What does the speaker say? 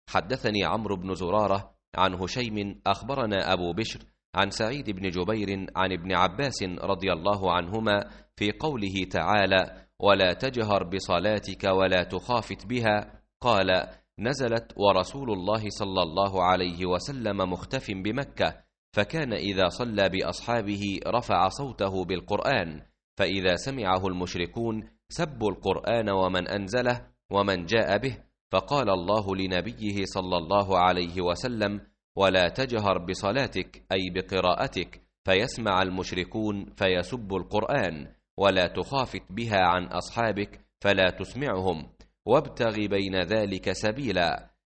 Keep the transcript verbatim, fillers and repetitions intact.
حدثني عمرو بن زرارة عن هشيم أخبرنا أبو بشر عن سعيد بن جبير عن ابن عباس رضي الله عنهما في قوله تعالى: ولا تجهر بصلاتك ولا تخافت بها، قال: نزلت ورسول الله صلى الله عليه وسلم مختف بمكة، فكان إذا صلى بأصحابه رفع صوته بالقرآن، فإذا سمعه المشركون سبوا القرآن ومن أنزله ومن جاء به، فقال الله لنبيه صلى الله عليه وسلم: ولا تجهر بصلاتك أي بقراءتك فيسمع المشركون فيسبوا القرآن، ولا تخافت بها عن أصحابك فلا تسمعهم، وابتغ بين ذلك سبيلا،